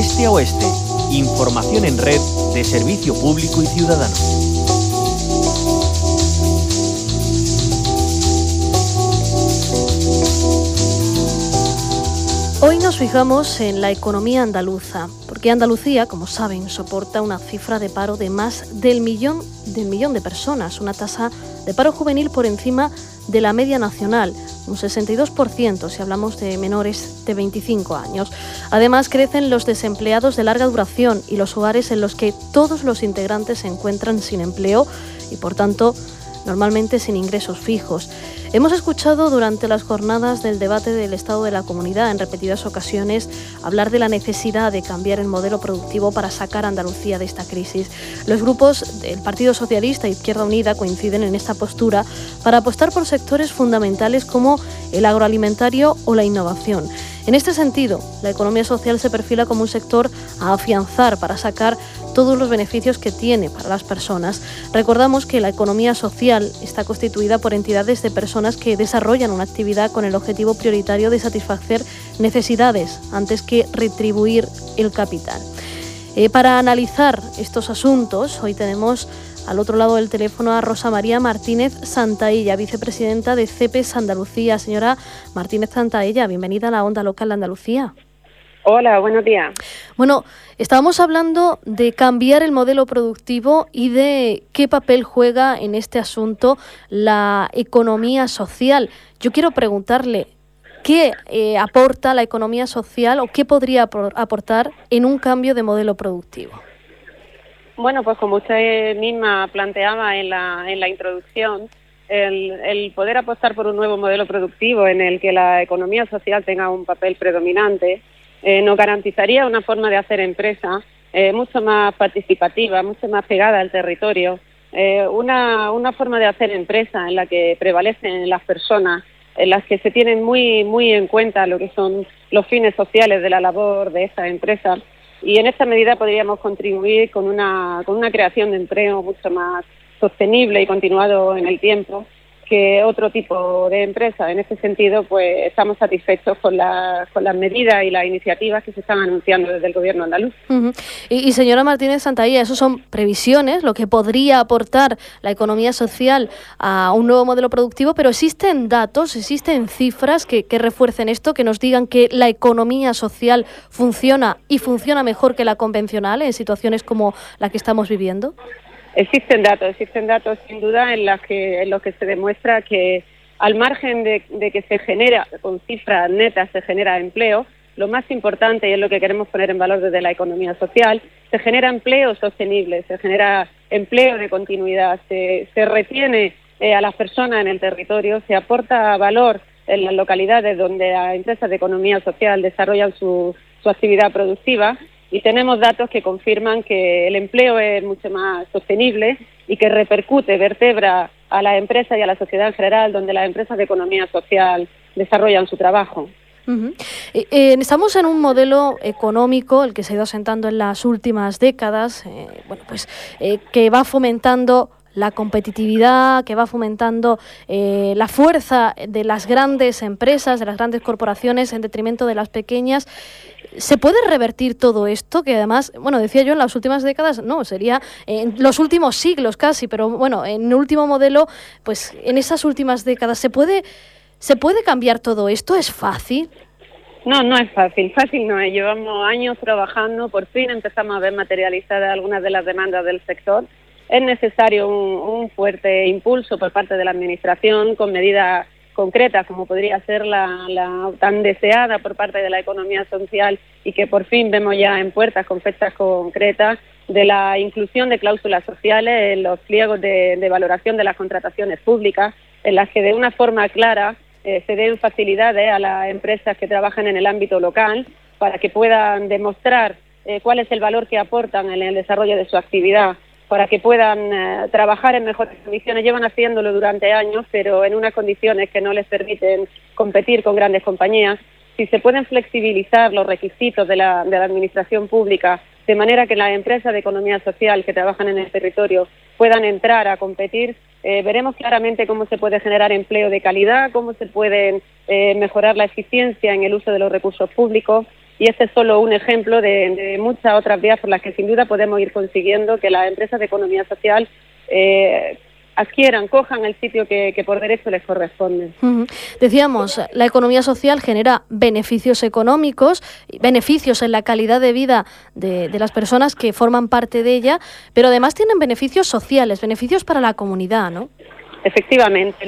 este a oeste. Información en red de servicio público y ciudadano. Hoy nos fijamos en la economía andaluza, porque Andalucía, como saben, soporta una cifra de paro de más del millón de personas, una tasa de paro juvenil por encima de la media nacional, un 62% si hablamos de menores de 25 años. Además, crecen los desempleados de larga duración y los hogares en los que todos los integrantes se encuentran sin empleo y, por tanto, normalmente sin ingresos fijos. Hemos escuchado durante las jornadas del debate del Estado de la Comunidad en repetidas ocasiones hablar de la necesidad de cambiar el modelo productivo para sacar a Andalucía de esta crisis. Los grupos del Partido Socialista e Izquierda Unida coinciden en esta postura para apostar por sectores fundamentales como el agroalimentario o la innovación. En este sentido, la economía social se perfila como un sector a afianzar para sacar todos los beneficios que tiene para las personas. Recordamos que la economía social está constituida por entidades de personas que desarrollan una actividad con el objetivo prioritario de satisfacer necesidades antes que retribuir el capital. Para analizar estos asuntos, hoy tenemos al otro lado del teléfono a Rosa María Martínez Santaella, vicepresidenta de CEPES Andalucía. Señora Martínez Santaella, bienvenida a la Onda Local de Andalucía. Hola, buenos días. Bueno, estábamos hablando de cambiar el modelo productivo y de qué papel juega en este asunto la economía social. Yo quiero preguntarle, ¿qué aporta la economía social o qué podría aportar en un cambio de modelo productivo? Bueno, pues como usted misma planteaba en la introducción, el poder apostar por un nuevo modelo productivo en el que la economía social tenga un papel predominante nos garantizaría una forma de hacer empresa mucho más participativa, mucho más pegada al territorio, una forma de hacer empresa en la que prevalecen las personas, en las que se tienen muy en cuenta lo que son los fines sociales de la labor de esta empresa. Y en esta medida podríamos contribuir con una creación de empleo mucho más sostenible y continuado en el tiempo que otro tipo de empresa. En ese sentido, pues estamos satisfechos con las medidas y las iniciativas que se están anunciando desde el Gobierno andaluz. Uh-huh. Y señora Martínez Santaella, eso son previsiones, lo que podría aportar la economía social a un nuevo modelo productivo, pero existen datos, existen cifras que refuercen esto, que nos digan que la economía social funciona y funciona mejor que la convencional en situaciones como la que estamos viviendo. Existen datos sin duda en los que se demuestra que al margen de que se genera, con cifras netas se genera empleo, lo más importante y es lo que queremos poner en valor desde la economía social, se genera empleo sostenible, se genera empleo de continuidad, se retiene a las personas en el territorio, se aporta valor en las localidades donde las empresas de economía social desarrollan su actividad productiva. Y tenemos datos que confirman que el empleo es mucho más sostenible y que repercute, vertebra a las empresas y a la sociedad en general, donde las empresas de economía social desarrollan su trabajo. Uh-huh. Estamos en un modelo económico, el que se ha ido asentando en las últimas décadas, que va fomentando la competitividad, que va fomentando la fuerza de las grandes empresas, de las grandes corporaciones en detrimento de las pequeñas. ¿Se puede revertir todo esto? Que además, decía yo en las últimas décadas, no, sería en los últimos siglos casi, pero bueno, en el último modelo, pues en esas últimas décadas, ¿se puede cambiar todo esto? ¿Es fácil? No es fácil no es. Llevamos años trabajando, por fin empezamos a ver materializadas algunas de las demandas del sector. Es necesario un fuerte impulso por parte de la Administración con medidas concretas, como podría ser la tan deseada por parte de la economía social y que por fin vemos ya en puertas con fechas concretas, de la inclusión de cláusulas sociales en los pliegos de valoración de las contrataciones públicas, en las que de una forma clara se den facilidades a las empresas que trabajan en el ámbito local para que puedan demostrar cuál es el valor que aportan en el desarrollo de su actividad, para que puedan trabajar en mejores condiciones. Llevan haciéndolo durante años, pero en unas condiciones que no les permiten competir con grandes compañías. Si se pueden flexibilizar los requisitos de la administración pública, de manera que las empresas de economía social que trabajan en el territorio puedan entrar a competir, veremos claramente cómo se puede generar empleo de calidad, cómo se puede mejorar la eficiencia en el uso de los recursos públicos y este es solo un ejemplo de muchas otras vías por las que sin duda podemos ir consiguiendo que las empresas de economía social adquieran, cojan el sitio que por derecho les corresponde. Decíamos, la economía social genera beneficios económicos, beneficios en la calidad de vida de las personas que forman parte de ella, pero además tienen beneficios sociales, beneficios para la comunidad, ¿no? Efectivamente,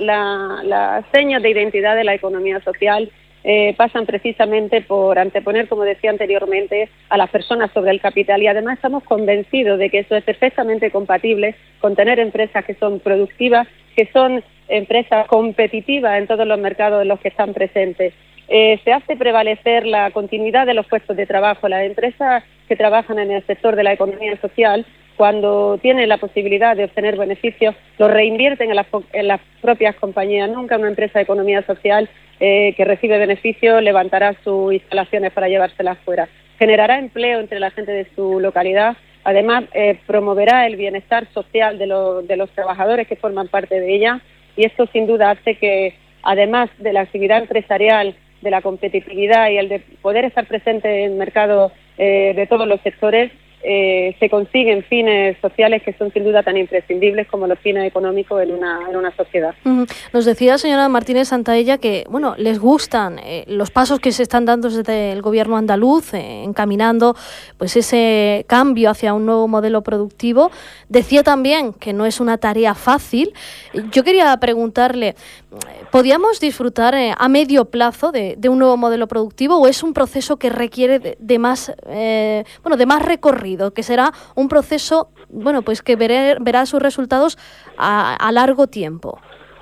las señas de identidad de la economía social pasan precisamente por anteponer, como decía anteriormente, a las personas sobre el capital, y además estamos convencidos de que eso es perfectamente compatible con tener empresas que son productivas, que son empresas competitivas en todos los mercados en los que están presentes. Se hace prevalecer la continuidad de los puestos de trabajo. Las empresas que trabajan en el sector de la economía social, cuando tienen la posibilidad de obtener beneficios, los reinvierten en las propias compañías. Nunca una empresa de economía social que recibe beneficios levantará sus instalaciones para llevárselas fuera. Generará empleo entre la gente de su localidad. Además, promoverá el bienestar social de los trabajadores que forman parte de ella, y esto sin duda hace que, además de la actividad empresarial, de la competitividad y el de poder estar presente en mercados de todos los sectores, se consiguen fines sociales que son sin duda tan imprescindibles como los fines económicos en una sociedad. Nos decía, señora Martínez Santaella, que les gustan los pasos que se están dando desde el gobierno andaluz, encaminando pues ese cambio hacia un nuevo modelo productivo. Decía también que no es una tarea fácil. Yo quería preguntarle, ¿podríamos disfrutar a medio plazo de un nuevo modelo productivo, o es un proceso que requiere de más recorrido, que será un proceso pues que verá sus resultados a largo tiempo?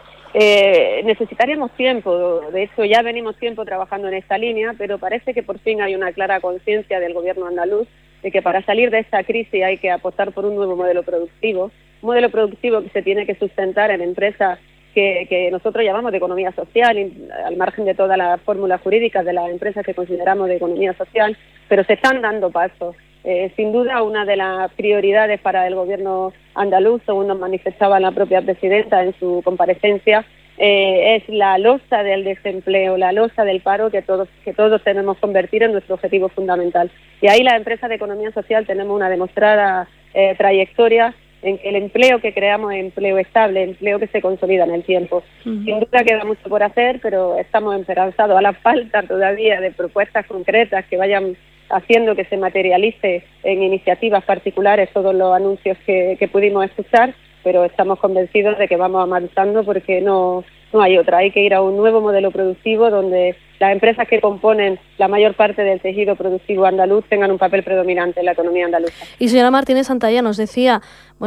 Necesitaríamos tiempo. De hecho, ya venimos tiempo trabajando en esta línea, pero parece que por fin hay una clara conciencia del gobierno andaluz de que para salir de esta crisis hay que apostar por un nuevo modelo productivo, que se tiene que sustentar en empresas que nosotros llamamos de economía social, al margen de todas las fórmulas jurídicas de las empresas que consideramos de economía social, pero se están dando pasos. Sin duda, una de las prioridades para el gobierno andaluz, según nos manifestaba la propia presidenta en su comparecencia, es la losa del desempleo, la losa del paro que todos tenemos que convertir en nuestro objetivo fundamental. Y ahí las empresas de economía social tenemos una demostrada trayectoria en que el empleo que creamos es empleo estable, empleo que se consolida en el tiempo. Sin duda queda mucho por hacer, pero estamos esperanzados. A la falta todavía de propuestas concretas que vayan haciendo que se materialice en iniciativas particulares todos los anuncios que pudimos escuchar, pero estamos convencidos de que vamos avanzando porque no hay otra. Hay que ir a un nuevo modelo productivo donde las empresas que componen la mayor parte del tejido productivo andaluz tengan un papel predominante en la economía andaluza. Y señora Martínez Santaella nos decía,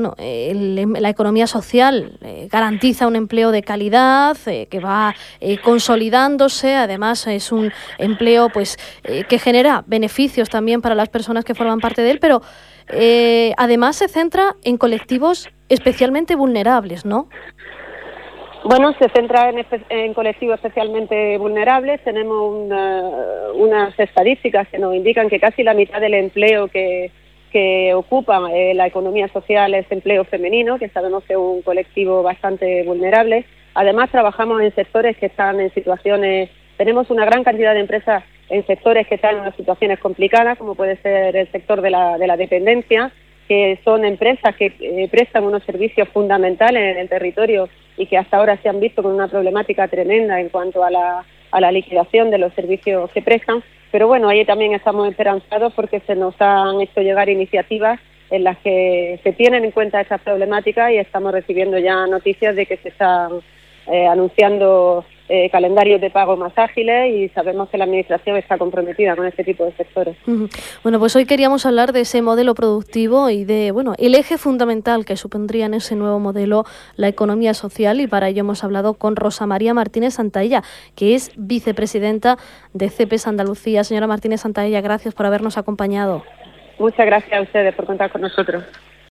la economía social garantiza un empleo de calidad que va consolidándose. Además es un empleo que genera beneficios también para las personas que forman parte de él, pero además se centra en colectivos especialmente vulnerables, ¿no? Bueno, se centra en colectivos especialmente vulnerables. Tenemos unas estadísticas que nos indican que casi la mitad del empleo que ocupa la economía social es empleo femenino, que sabemos que es un colectivo bastante vulnerable. Además, trabajamos en sectores que están en situaciones... Tenemos una gran cantidad de empresas en sectores que están en unas situaciones complicadas, como puede ser el sector de la dependencia, que son empresas que prestan unos servicios fundamentales en el territorio y que hasta ahora se han visto con una problemática tremenda en cuanto a la liquidación de los servicios que prestan. Pero bueno, ahí también estamos esperanzados porque se nos han hecho llegar iniciativas en las que se tienen en cuenta estas problemáticas y estamos recibiendo ya noticias de que se están anunciando calendarios de pago más ágiles, y sabemos que la Administración está comprometida con este tipo de sectores. Bueno, pues hoy queríamos hablar de ese modelo productivo y de el eje fundamental que supondría en ese nuevo modelo la economía social, y para ello hemos hablado con Rosa María Martínez Santaella, que es vicepresidenta de CEPES Andalucía. Señora Martínez Santaella, gracias por habernos acompañado. Muchas gracias a ustedes por contar con nosotros.